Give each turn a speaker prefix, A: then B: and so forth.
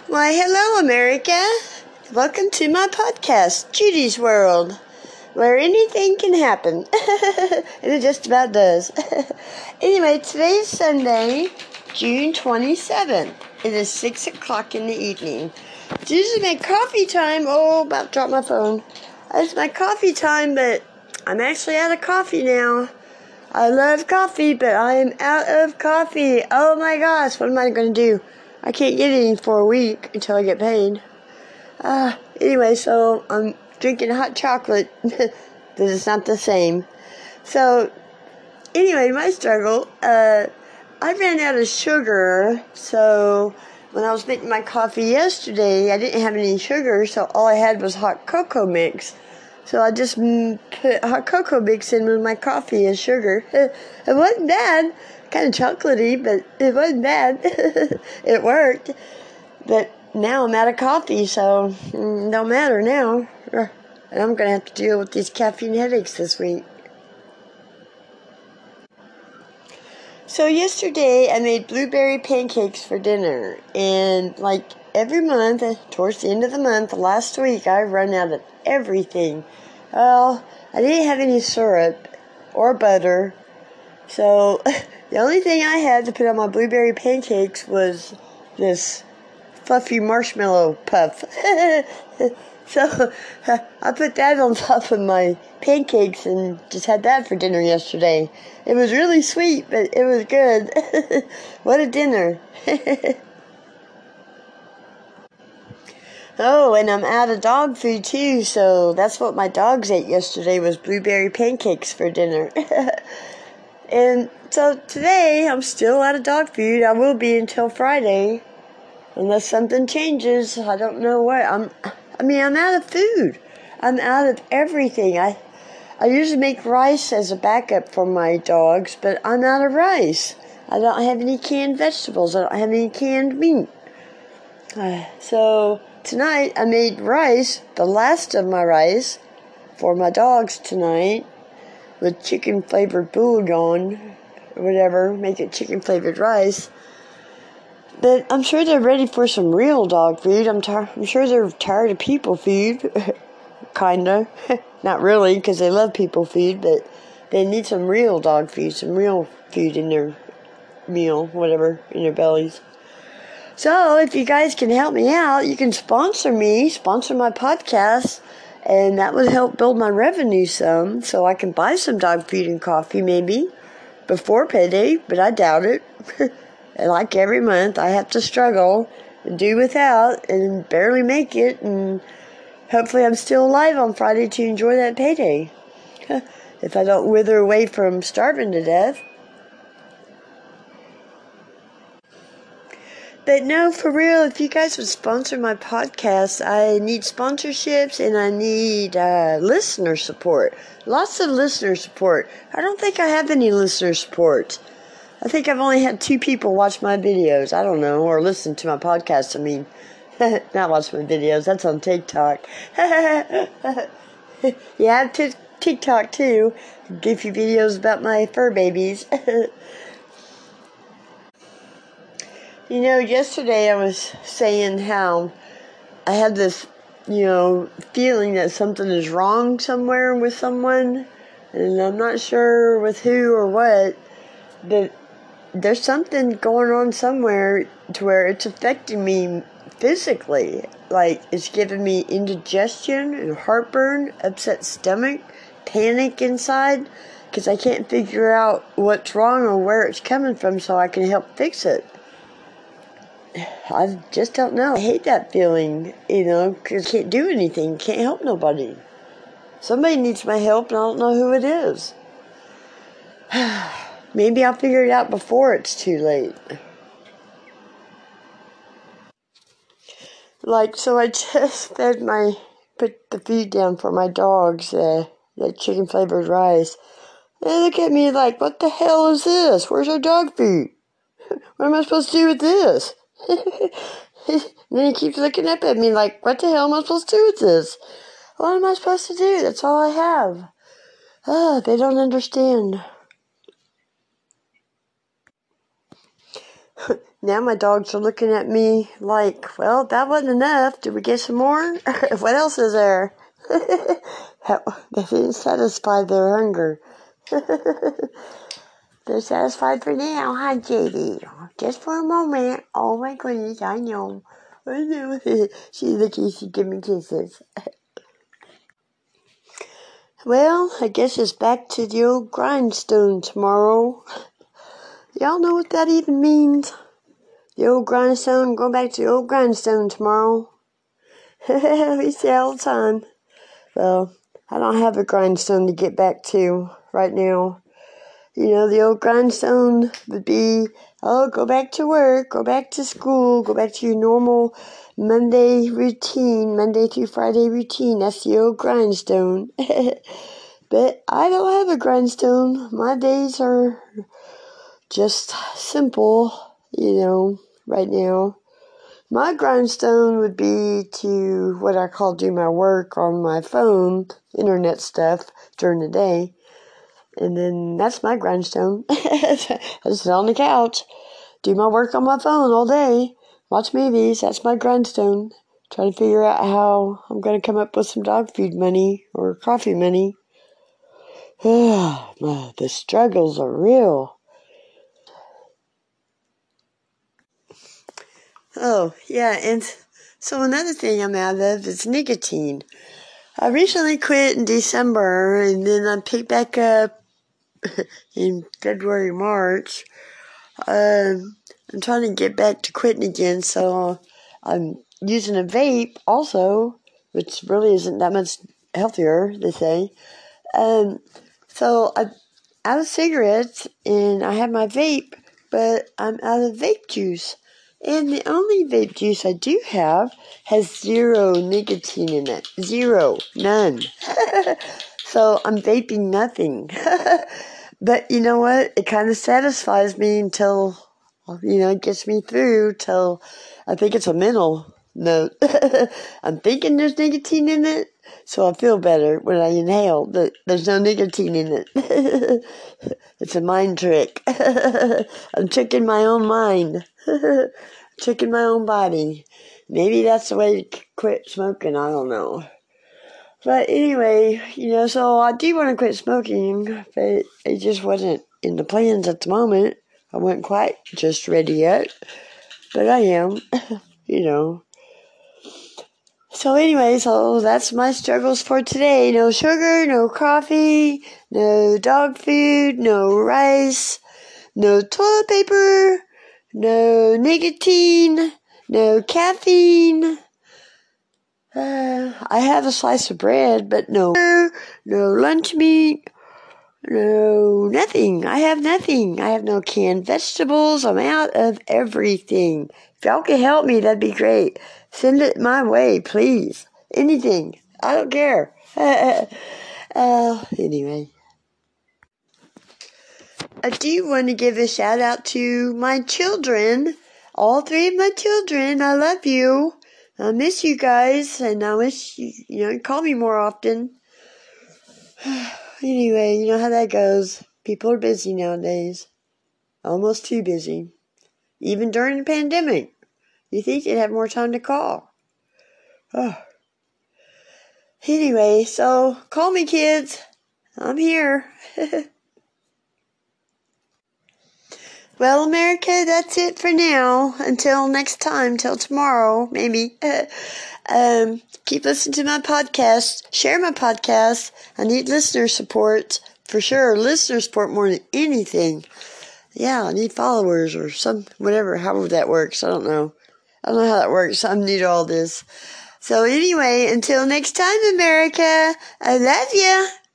A: Why, hello, America. Welcome to my podcast, Judy's World, where anything can happen. And it just about does. Anyway, today's Sunday, June 27th. It is 6 o'clock in the evening. It's usually my coffee time. Oh, about to drop my phone. It's my coffee time, but I'm actually out of coffee now. I love coffee, but I am out of coffee. Oh my gosh, what am I going to do? I can't get any for a week until I get paid. Anyway, so I'm drinking hot chocolate. That is not the same. So, anyway, my struggle, I ran out of sugar, so when I was making my coffee yesterday, I didn't have any sugar, so all I had was hot cocoa mix. So I just put hot cocoa mix in with my coffee as sugar. It wasn't bad. Kind of chocolatey, but it wasn't bad. It worked. But now I'm out of coffee, so don't matter now. And I'm going to have to deal with these caffeine headaches this week. So yesterday I made blueberry pancakes for dinner. And like every month, towards the end of the month, last week, I run out of everything. Well, I didn't have any syrup or butter. So the only thing I had to put on my blueberry pancakes was this fluffy marshmallow puff. So I put that on top of my pancakes and just had that for dinner yesterday. It was really sweet, but it was good. What a dinner. Oh, and I'm out of dog food too, so that's what my dogs ate yesterday was blueberry pancakes for dinner. And so today I'm still out of dog food. I will be until Friday. Unless something changes, I don't know what. I'm out of food. I'm out of everything. I usually make rice as a backup for my dogs, but I'm out of rice. I don't have any canned vegetables. I don't have any canned meat. So tonight I made rice, the last of my rice, for my dogs tonight, with chicken flavored bouillon, or whatever. Make it chicken flavored rice. But I'm sure they're ready for some real dog food. I'm sure they're tired of people food. Kinda. Not really, because they love people food, but they need some real dog food, some real food in their meal, whatever, in their bellies. So, if you guys can help me out, you can sponsor my podcast, and that would help build my revenue some, so I can buy some dog food and coffee, maybe, before payday, but I doubt it. And like every month, I have to struggle and do without and barely make it. And hopefully I'm still alive on Friday to enjoy that payday. If I don't wither away from starving to death. But no, for real, if you guys would sponsor my podcast, I need sponsorships and I need listener support. Lots of listener support. I don't think I have any listener support. I think I've only had 2 people watch my videos. I don't know, or listen to my podcast. I mean, not watch my videos. That's on TikTok. Yeah, I have TikTok too. Give you videos about my fur babies. You know, yesterday I was saying how I had this, feeling that something is wrong somewhere with someone, and I'm not sure with who or what, but there's something going on somewhere to where it's affecting me physically. Like, it's giving me indigestion and heartburn, upset stomach, panic inside, because I can't figure out what's wrong or where it's coming from so I can help fix it. I just don't know. I hate that feeling, because I can't do anything, can't help nobody. Somebody needs my help, and I don't know who it is. Maybe I'll figure it out before it's too late. So I just put the feed down for my dogs, that chicken flavored rice. They look at me like, what the hell is this? Where's our dog food? What am I supposed to do with this? And then he keeps looking up at me like, what the hell am I supposed to do with this? What am I supposed to do? That's all I have. They don't understand. Now my dogs are looking at me like, well, that wasn't enough. Did we get some more? What else is there? They didn't satisfy their hunger. They're satisfied for now, huh, JD? Just for a moment. Oh my goodness, I know. I know. She's looking, she give me kisses. Well, I guess it's back to the old grindstone tomorrow. Y'all know what that even means? The old grindstone, going back to the old grindstone tomorrow. We say all the time. Well, I don't have a grindstone to get back to right now. You know, the old grindstone would be, go back to work, go back to school, go back to your normal Monday routine, Monday through Friday routine. That's the old grindstone. But I don't have a grindstone. My days are just simple, right now. My grindstone would be to what I call do my work on my phone, internet stuff during the day. And then that's my grindstone. I just sit on the couch, do my work on my phone all day, watch movies. That's my grindstone. Try to figure out how I'm going to come up with some dog food money or coffee money. The struggles are real. Oh, yeah, and so another thing I'm out of is nicotine. I recently quit in December, and then I picked back up in February, March. I'm trying to get back to quitting again, so I'm using a vape also, which really isn't that much healthier, they say. So I'm out of cigarettes, and I have my vape, but I'm out of vape juice. And the only vape juice I do have has 0 nicotine in it. 0. None. So I'm vaping nothing. But you know what? It kind of satisfies me until, it gets me through till I think it's a mental note. I'm thinking there's nicotine in it, so I feel better when I inhale, but there's no nicotine in it. It's a mind trick. I'm tricking my own mind. Tricking my own body. Maybe that's the way to quit smoking, I don't know. But anyway, so I do want to quit smoking, but it just wasn't in the plans at the moment. I wasn't quite just ready yet, but I am, So anyway, so that's my struggles for today. No sugar, no coffee, no dog food, no rice, no toilet paper, no nicotine, no caffeine. I have a slice of bread, but no lunch meat, no nothing. I have nothing. I have no canned vegetables. I'm out of everything. If y'all can help me, that'd be great. Send it my way, please. Anything. I don't care. Anyway. I do want to give a shout out to my children. All 3 of my children. I love you. I miss you guys, and I wish you call me more often. Anyway, you know how that goes. People are busy nowadays. Almost too busy. Even during the pandemic. You think they'd have more time to call. Oh. Anyway, so call me, kids. I'm here. Well, America, that's it for now. Until next time, till tomorrow, maybe. Keep listening to my podcast. Share my podcast. I need listener support, for sure. Listener support more than anything. Yeah, I need followers or however that works. I don't know. I don't know how that works. I'm new to all this. So anyway, until next time, America, I love ya.